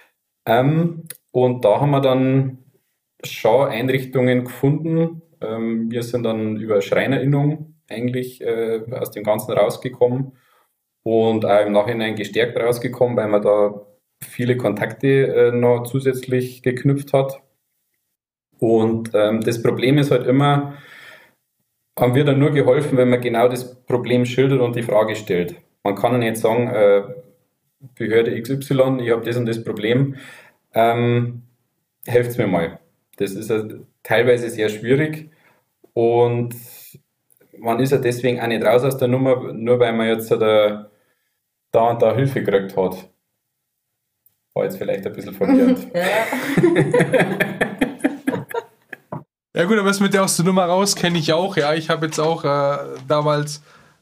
Und da haben wir dann schon Einrichtungen gefunden. Wir sind dann über Schreinerinnung eigentlich aus dem Ganzen rausgekommen und auch im Nachhinein gestärkt rausgekommen, weil man da viele Kontakte noch zusätzlich geknüpft hat. Und das Problem ist halt immer, haben wir dann nur geholfen, wenn man genau das Problem schildert und die Frage stellt. Man kann ja nicht sagen, Behörde XY, ich habe das und das Problem, helft mir mal. Das ist ja teilweise sehr schwierig und man ist ja deswegen auch nicht raus aus der Nummer, nur weil man jetzt da und da Hilfe gekriegt hat. War jetzt vielleicht ein bisschen verwirrend.
Ja gut, aber das mit der aus der Nummer raus kenne ich auch. Ja, ich habe jetzt auch damals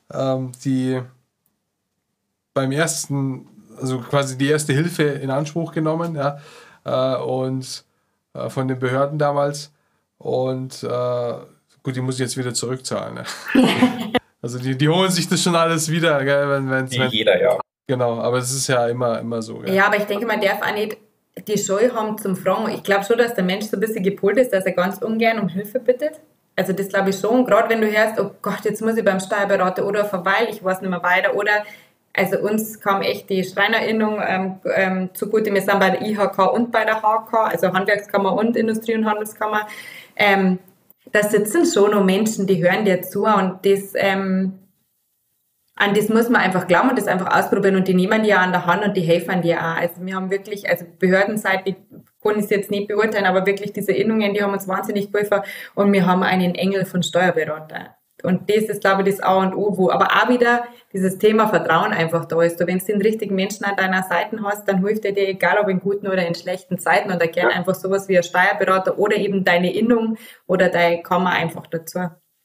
beim ersten, also quasi die erste Hilfe in Anspruch genommen, ja, und von den Behörden damals. Und gut, die muss ich jetzt wieder zurückzahlen. Ne? Also die holen sich das schon alles wieder, gell, wenn
jeder, ja.
Genau, aber es ist ja immer so. Gell?
Ja, aber ich denke, man darf auch nicht die Scheu haben zum Fragen. Ich glaube schon, dass der Mensch so ein bisschen gepolt ist, dass er ganz ungern um Hilfe bittet. Also das glaube ich schon. Gerade wenn du hörst, oh Gott, jetzt muss ich beim Steuerberater oder verweil, ich weiß nicht mehr weiter. Oder, also uns kam echt die Schreinerinnung zugute. Wir sind bei der IHK und bei der HK, also Handwerkskammer und Industrie- und Handelskammer. Da sitzen schon noch Menschen, die hören dir zu und das... an das muss man einfach glauben und das einfach ausprobieren und die nehmen die ja an der Hand und die helfen dir auch. Also wir haben wirklich, also Behördenseitig kann ich es jetzt nicht beurteilen, aber wirklich diese Innungen, die haben uns wahnsinnig geholfen und wir haben einen Engel von Steuerberater. Und das ist, glaube ich, das A und O, wo aber auch wieder dieses Thema Vertrauen einfach da ist. Wenn du den richtigen Menschen an deiner Seite hast, dann hilft er dir, egal ob in guten oder in schlechten Zeiten und da gehört einfach sowas wie ein Steuerberater oder eben deine Innung oder deine Kammer einfach dazu.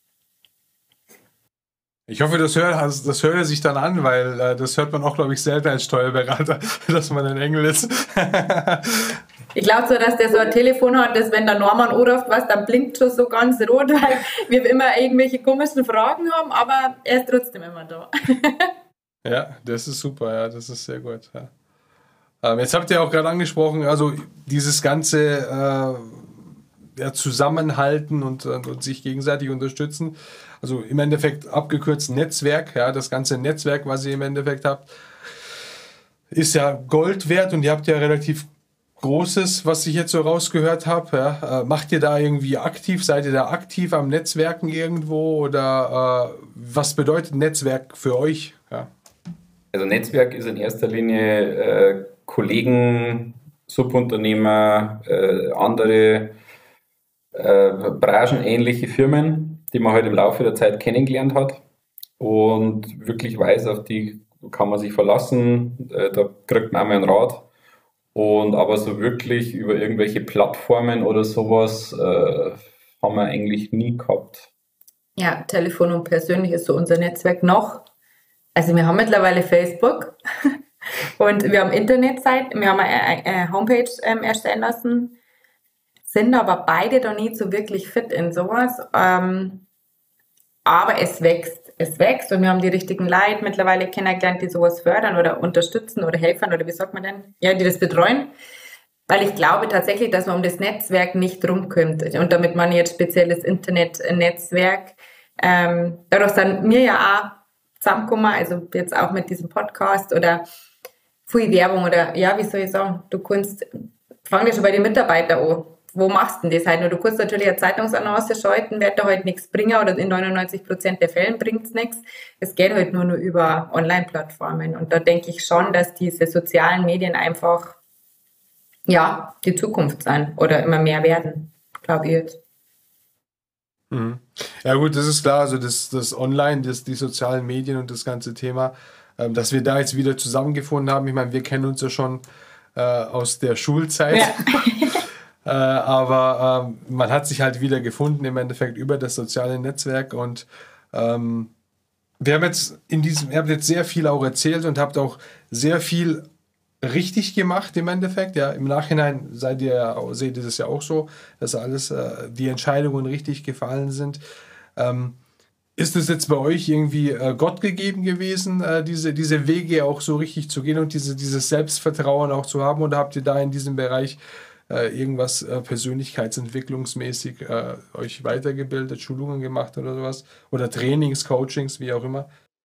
Ich hoffe, das hört er sich dann an, weil das hört man auch, glaube ich, selten als Steuerberater, dass man ein Engel ist.
Ich glaube so, dass der so ein Telefon hat, dass wenn der Norman anruft, dann blinkt schon so ganz rot, weil wir immer irgendwelche komischen Fragen haben, aber er ist trotzdem immer da.
Ja, das ist super, ja, das ist sehr gut. Ja. Jetzt habt ihr auch gerade angesprochen, also dieses ganze Zusammenhalten und sich gegenseitig unterstützen. Also im Endeffekt abgekürzt Netzwerk, ja, das ganze Netzwerk, was ihr im Endeffekt habt, ist ja Gold wert und ihr habt ja relativ Großes, was ich jetzt so rausgehört habe. Ja. Macht ihr da irgendwie aktiv? Seid ihr da aktiv am Netzwerken irgendwo oder was bedeutet Netzwerk für euch? Ja.
Also Netzwerk ist in erster Linie Kollegen, Subunternehmer, andere branchenähnliche Firmen, die man halt im Laufe der Zeit kennengelernt hat und wirklich weiß, auf die kann man sich verlassen, da kriegt man einmal einen Rat und aber so wirklich über irgendwelche Plattformen oder sowas haben wir eigentlich nie gehabt.
Ja, Telefon und persönlich ist so unser Netzwerk noch. Also wir haben mittlerweile Facebook und wir haben Internetseite, wir haben eine Homepage erstellen lassen, sind aber beide da nicht so wirklich fit in sowas. Aber es wächst und wir haben die richtigen Leute mittlerweile kennengelernt, die sowas fördern oder unterstützen oder helfen oder wie sagt man denn? Ja, die das betreuen. Weil ich glaube tatsächlich, dass man um das Netzwerk nicht rumkommt. Und damit meine ich jetzt spezielles Internetnetzwerk. Dadurch sind wir ja auch zusammengekommen, also jetzt auch mit diesem Podcast oder viel Werbung oder ja, wie soll ich sagen, fang dir schon bei den Mitarbeitern an. Wo machst du denn das halt nur? Du kannst natürlich eine Zeitungsannonce schalten, wird da halt nichts bringen oder in 99% der Fällen bringt es nichts. Es geht halt nur über Online-Plattformen und da denke ich schon, dass diese sozialen Medien einfach ja, die Zukunft sein oder immer mehr werden, glaube ich jetzt.
Mhm. Ja gut, das ist klar, also das Online, die sozialen Medien und das ganze Thema, dass wir da jetzt wieder zusammengefunden haben. Ich meine, wir kennen uns ja schon aus der Schulzeit.
Ja.
Aber man hat sich halt wieder gefunden im Endeffekt über das soziale Netzwerk und wir haben jetzt ihr habt jetzt sehr viel auch erzählt und habt auch sehr viel richtig gemacht im Endeffekt. Ja, im Nachhinein seht ihr das ja auch so, dass alles die Entscheidungen richtig gefallen sind. Ist es jetzt bei euch irgendwie Gott gegeben gewesen, diese Wege auch so richtig zu gehen und dieses Selbstvertrauen auch zu haben? Oder habt ihr da in diesem Bereich irgendwas persönlichkeitsentwicklungsmäßig euch weitergebildet, Schulungen gemacht oder sowas? Oder Trainings, Coachings, wie auch immer?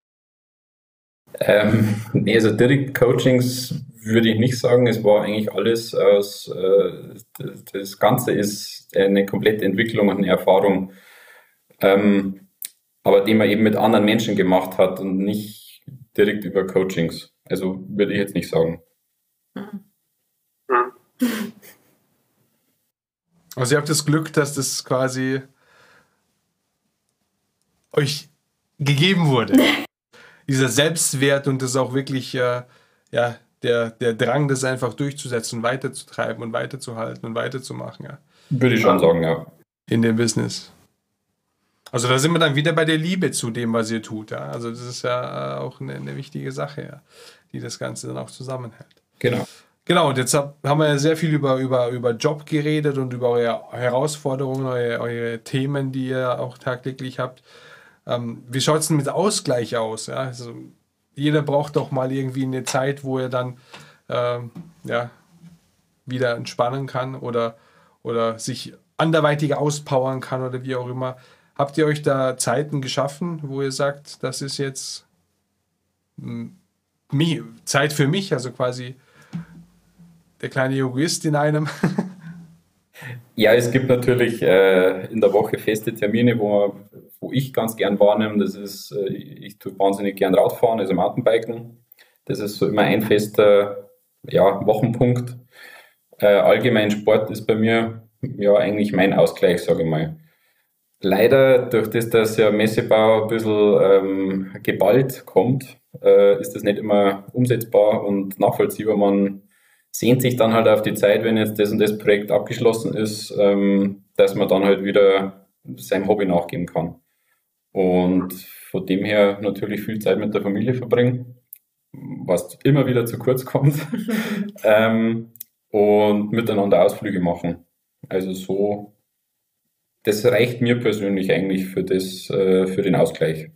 Nee, also direkt Coachings würde ich nicht sagen. Es war eigentlich alles das Ganze ist eine komplette Entwicklung und eine Erfahrung, aber die man eben mit anderen Menschen gemacht hat und nicht direkt über Coachings. Also würde ich jetzt nicht sagen.
Also ihr habt das Glück, dass das quasi euch gegeben wurde. Dieser Selbstwert und das auch wirklich der Drang, das einfach durchzusetzen, weiterzutreiben und weiterzuhalten und weiterzumachen. Ja.
Würde ich schon sagen, ja.
In dem Business. Also da sind wir dann wieder bei der Liebe zu dem, was ihr tut. Ja. Also das ist ja auch eine wichtige Sache, ja, die das Ganze dann auch zusammenhält.
Genau.
Genau, und jetzt haben wir ja sehr viel über Job geredet und über eure Herausforderungen, eure Themen, die ihr auch tagtäglich habt. Wie schaut es denn mit Ausgleich aus? Ja? Also, jeder braucht doch mal irgendwie eine Zeit, wo er dann wieder entspannen kann oder sich anderweitig auspowern kann oder wie auch immer. Habt ihr euch da Zeiten geschaffen, wo ihr sagt, das ist jetzt Zeit für mich, also quasi der kleine Egoist in einem?
Ja, es gibt natürlich in der Woche feste Termine, wo ich ganz gern wahrnehme. Das ist, ich tue wahnsinnig gern Radfahren, also Mountainbiken. Das ist so immer ein fester Wochenpunkt. Allgemein Sport ist bei mir ja eigentlich mein Ausgleich, sage ich mal. Leider, durch das, dass ja Messebau ein bisschen geballt kommt, ist das nicht immer umsetzbar und nachvollziehbar. Man sehnt sich dann halt auf die Zeit, wenn jetzt das und das Projekt abgeschlossen ist, dass man dann halt wieder seinem Hobby nachgehen kann. Und von dem her natürlich viel Zeit mit der Familie verbringen, was immer wieder zu kurz kommt, und miteinander Ausflüge machen. Also so, das reicht mir persönlich eigentlich für den Ausgleich.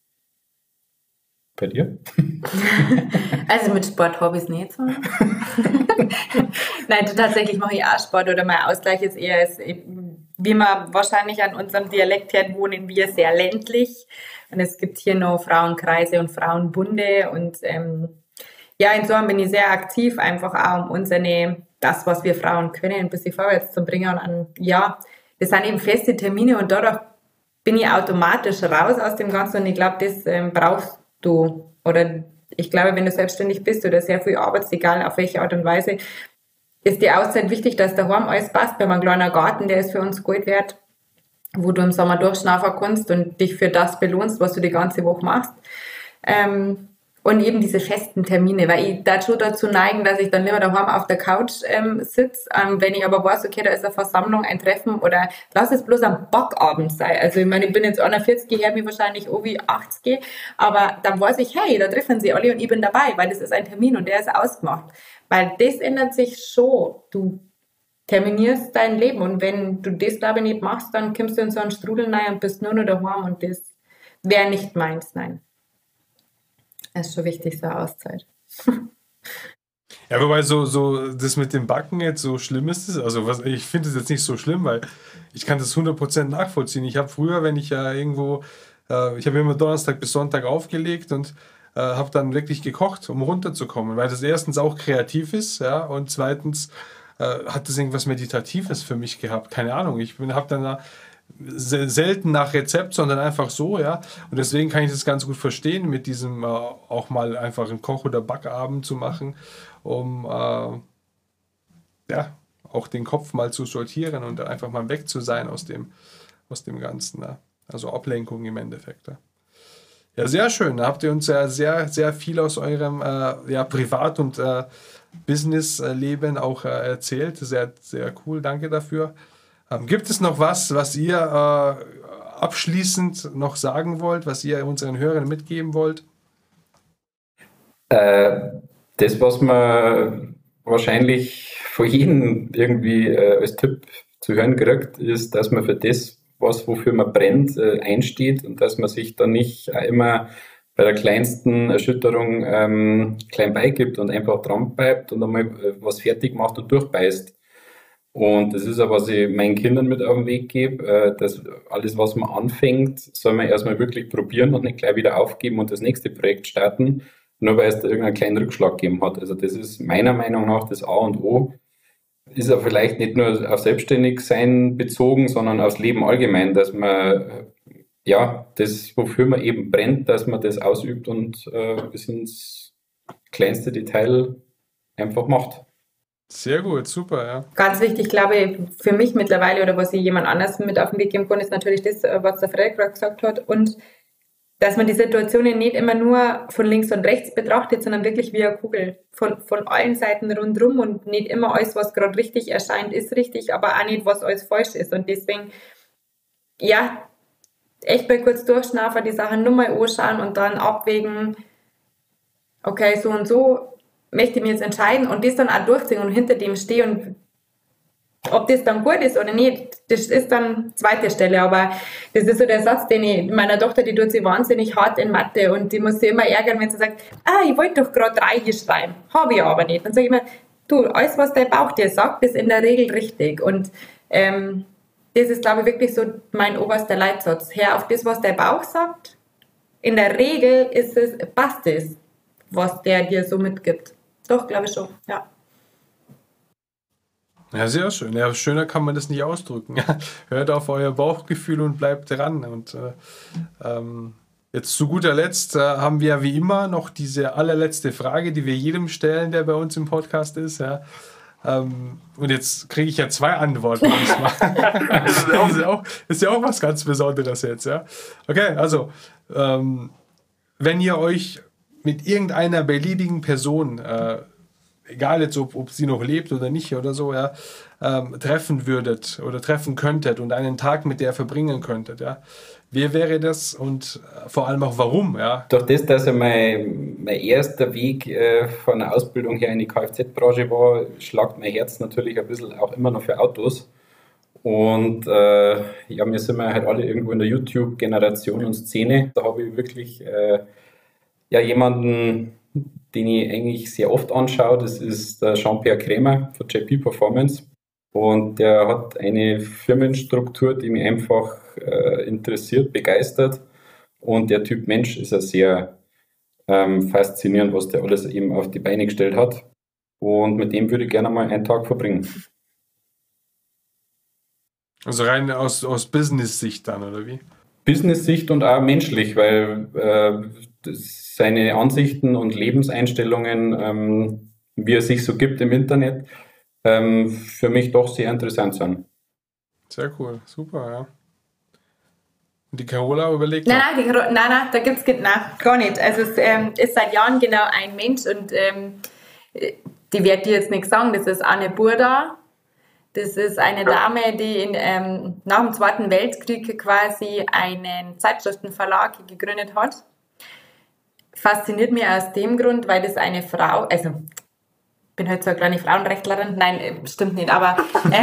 Bei dir?
Also mit Sport habe ich es nicht so. Nein, tatsächlich mache ich auch Sport oder mein Ausgleich ist eher, wie man wahrscheinlich an unserem Dialekt her wohnen wir sehr ländlich und es gibt hier noch Frauenkreise und Frauenbunde und insofern bin ich sehr aktiv, einfach auch um das, was wir Frauen können, ein bisschen vorwärts zu bringen und das sind eben feste Termine und dadurch bin ich automatisch raus aus dem Ganzen und ich glaube, das brauchst du oder ich glaube, wenn du selbstständig bist oder sehr viel arbeitest, egal auf welche Art und Weise, ist die Auszeit wichtig, dass daheim alles passt. Wir haben einen kleinen Garten, der ist für uns Gold wert, wo du im Sommer durchschnaufen kannst und dich für das belohnst, was du die ganze Woche machst. Und eben diese festen Termine, weil ich da schon dazu neigen, dass ich dann lieber daheim auf der Couch sitze, wenn ich aber weiß, okay, da ist eine Versammlung, ein Treffen oder lass es bloß ein Backabend sein. Also ich meine, ich bin jetzt 41, gehe mich wahrscheinlich wie 80, aber dann weiß ich, hey, da treffen sie alle und ich bin dabei, weil das ist ein Termin und der ist ausgemacht. Weil das ändert sich schon. Du terminierst dein Leben und wenn du das, glaube ich, nicht machst, dann kommst du in so einen Strudel rein und bist nur noch daheim und das wäre nicht meins, nein. Das ist schon wichtig, so eine Auszeit.
Ja, wobei so das mit dem Backen jetzt so schlimm ist es. Also ich finde es jetzt nicht so schlimm, weil ich kann das 100% nachvollziehen. Ich habe früher, wenn ich ja irgendwo, ich habe immer Donnerstag bis Sonntag aufgelegt und habe dann wirklich gekocht, um runterzukommen, weil das erstens auch kreativ ist, ja, und zweitens hat das irgendwas Meditatives für mich gehabt. Keine Ahnung, ich habe dann selten nach Rezept, sondern einfach so, ja. Und deswegen kann ich das ganz gut verstehen, mit diesem auch mal einfach einen Koch- oder Backabend zu machen, um auch den Kopf mal zu sortieren und einfach mal weg zu sein aus dem Ganzen. Ja. Also Ablenkung im Endeffekt. Ja. Ja, sehr schön. Da habt ihr uns ja sehr, sehr viel aus eurem Privat- und Businessleben auch erzählt. Sehr, sehr cool. Danke dafür. Gibt es noch was ihr abschließend noch sagen wollt, was ihr unseren Hörern mitgeben wollt?
Das, was man wahrscheinlich von jedem irgendwie als Tipp zu hören kriegt, ist, dass man für das, wofür man brennt, einsteht und dass man sich dann nicht immer bei der kleinsten Erschütterung klein beigibt und einfach dran bleibt und einmal was fertig macht und durchbeißt. Und das ist auch, was ich meinen Kindern mit auf den Weg gebe, dass alles, was man anfängt, soll man erstmal wirklich probieren und nicht gleich wieder aufgeben und das nächste Projekt starten, nur weil es da irgendeinen kleinen Rückschlag gegeben hat. Also das ist meiner Meinung nach das A und O. Ist ja vielleicht nicht nur auf Selbstständigsein bezogen, sondern aufs Leben allgemein, dass man das, wofür man eben brennt, dass man das ausübt und bis ins kleinste Detail einfach macht.
Sehr gut, super, ja.
Ganz wichtig, glaube ich, für mich mittlerweile oder was ich jemand anders mit auf den Weg geben kann, ist natürlich das, was der Frederik gerade gesagt hat und dass man die Situationen nicht immer nur von links und rechts betrachtet, sondern wirklich wie eine Kugel von allen Seiten rundherum und nicht immer alles, was gerade richtig erscheint, ist richtig, aber auch nicht, was alles falsch ist. Und deswegen, ja, echt mal kurz durchschnaufen, die Sachen nur mal anschauen und dann abwägen, okay, so und so möchte ich mich jetzt entscheiden und das dann auch durchziehen und hinter dem stehen und ob das dann gut ist oder nicht, das ist dann zweite Stelle, aber das ist so der Satz, den ich meiner Tochter, die tut sich wahnsinnig hart in Mathe und die muss sich immer ärgern, wenn sie sagt, ich wollte doch gerade 3 hier schreiben, habe ich aber nicht. Dann sage ich immer, du, alles was dein Bauch dir sagt, ist in der Regel richtig und das ist, glaube ich, wirklich so mein oberster Leitsatz. Hör auf das, was der Bauch sagt. In der Regel passt es, was der dir so mitgibt. Doch, glaube ich schon, ja.
Ja, sehr schön. Ja, schöner kann man das nicht ausdrücken. Hört auf euer Bauchgefühl und bleibt dran. Und jetzt zu guter Letzt haben wir wie immer noch diese allerletzte Frage, die wir jedem stellen, der bei uns im Podcast ist. Ja. Und jetzt kriege ich ja 2 Antworten. Das ist ja auch was ganz Besonderes jetzt. Ja. Okay, also wenn ihr euch mit irgendeiner beliebigen Person egal jetzt, ob sie noch lebt oder nicht oder so, ja, treffen würdet oder treffen könntet und einen Tag mit der verbringen könntet, ja. Wer wäre das und vor allem auch warum, ja?
Durch das, dass ja mein erster Weg von der Ausbildung her in die Kfz-Branche war, schlagt mein Herz natürlich ein bisschen auch immer noch für Autos. Und wir sind halt alle irgendwo in der YouTube-Generation und Szene. Da habe ich wirklich jemanden, den ich eigentlich sehr oft anschaue, das ist der Jean-Pierre Krämer von JP Performance. Und der hat eine Firmenstruktur, die mich einfach interessiert, begeistert. Und der Typ Mensch ist ja sehr faszinierend, was der alles eben auf die Beine gestellt hat. Und mit dem würde ich gerne mal einen Tag verbringen.
Also rein aus Business-Sicht dann, oder wie?
Business-Sicht und auch menschlich, weil seine Ansichten und Lebenseinstellungen, wie er sich so gibt im Internet, für mich doch sehr interessant sind.
Sehr cool, super, ja. Und die Carola überlegt
Nein, da gibt es gar nicht. Also es ist seit Jahren genau ein Mensch und die werde ich jetzt nicht sagen, das ist Anne Burda. Das ist eine Dame, die nach dem Zweiten Weltkrieg quasi einen Zeitschriftenverlag gegründet hat. Fasziniert mich aus dem Grund, weil das eine Frau, also ich bin halt so eine kleine Frauenrechtlerin, nein, stimmt nicht, aber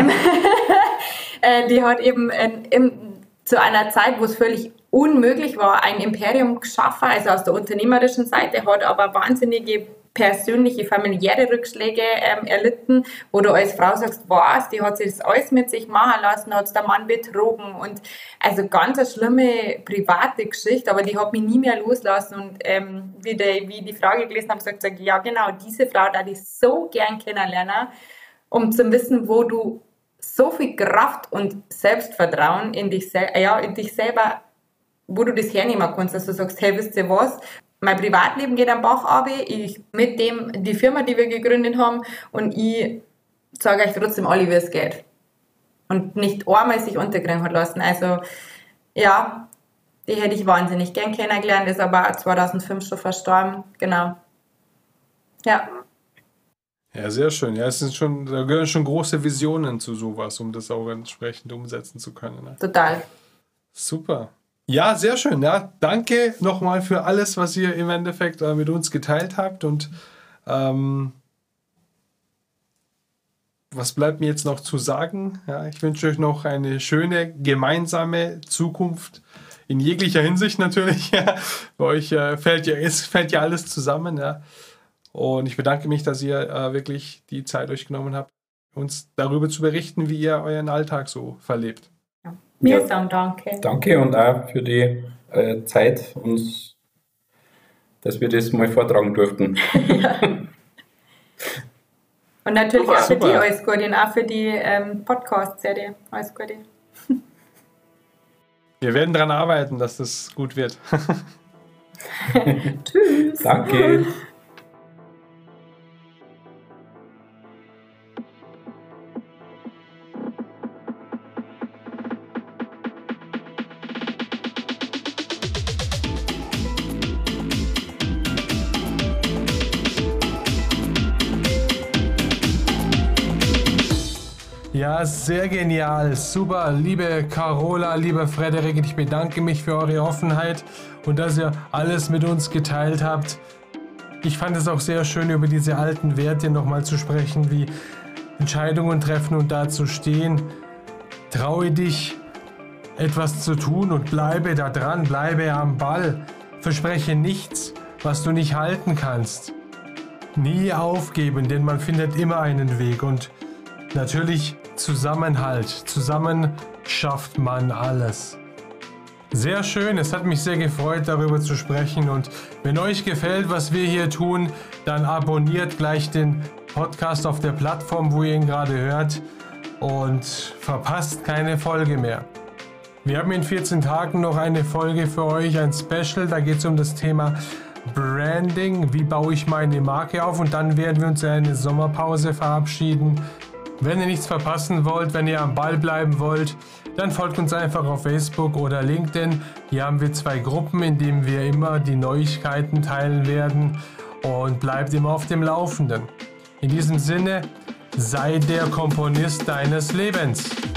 die hat eben zu einer Zeit, wo es völlig unmöglich war, ein Imperium geschaffen, also aus der unternehmerischen Seite, hat aber wahnsinnige persönliche, familiäre Rückschläge erlitten, wo du als Frau sagst, was, die hat sich das alles mit sich machen lassen, hat der Mann betrogen und also ganz eine schlimme private Geschichte, aber die hat mich nie mehr loslassen und wie die Frage gelesen habe, gesagt, ja genau, diese Frau da ich so gern kennenlernen, um zu wissen, wo du so viel Kraft und Selbstvertrauen in dich selber, wo du das hernehmen kannst, dass du sagst, hey, wisst ihr was, mein Privatleben geht am Bach runter, ich mit die Firma, die wir gegründet haben und ich sage euch trotzdem alle, wie es geht. Und nicht einmal sich unterkriegen hat lassen. Also, ja, Die hätte ich wahnsinnig gern kennengelernt, ist aber 2005 schon verstorben. Genau. Ja.
Ja, sehr schön. Ja, da gehören schon große Visionen zu sowas, um das auch entsprechend umsetzen zu können. Ne?
Total.
Super. Ja, sehr schön. Ja, danke nochmal für alles, was ihr im Endeffekt mit uns geteilt habt. Und was bleibt mir jetzt noch zu sagen? Ja, ich wünsche euch noch eine schöne gemeinsame Zukunft in jeglicher Hinsicht natürlich. Ja. Bei euch fällt ja alles zusammen. Ja. Und ich bedanke mich, dass ihr wirklich die Zeit euch genommen habt, uns darüber zu berichten, wie ihr euren Alltag so verlebt.
Ja. Mir sagen danke.
Danke und auch für die Zeit, dass wir das mal vortragen durften.
Ja. Und natürlich auch für die alles Gute und auch für die Podcast-Serie alles Gute.
Wir werden daran arbeiten, dass das gut wird.
Tschüss.
Danke.
Ja, sehr genial. Super, liebe Carola, lieber Frederik, ich bedanke mich für eure Offenheit und dass ihr alles mit uns geteilt habt. Ich fand es auch sehr schön, über diese alten Werte nochmal zu sprechen, wie Entscheidungen treffen und da zu stehen. Traue dich, etwas zu tun und bleibe da dran, bleibe am Ball. Verspreche nichts, was du nicht halten kannst. Nie aufgeben, denn man findet immer einen Weg und natürlich Zusammenhalt. Zusammen schafft man alles. Sehr schön, es hat mich sehr gefreut, darüber zu sprechen. Und wenn euch gefällt, was wir hier tun, dann abonniert gleich den Podcast auf der Plattform, wo ihr ihn gerade hört und verpasst keine Folge mehr. Wir haben in 14 Tagen noch eine Folge für euch, ein Special. Da geht es um das Thema Branding. Wie baue ich meine Marke auf? Und dann werden wir uns in eine Sommerpause verabschieden. Wenn ihr nichts verpassen wollt, wenn ihr am Ball bleiben wollt, dann folgt uns einfach auf Facebook oder LinkedIn. Hier haben wir 2 Gruppen, in denen wir immer die Neuigkeiten teilen werden und bleibt immer auf dem Laufenden. In diesem Sinne, sei der Komponist deines Lebens.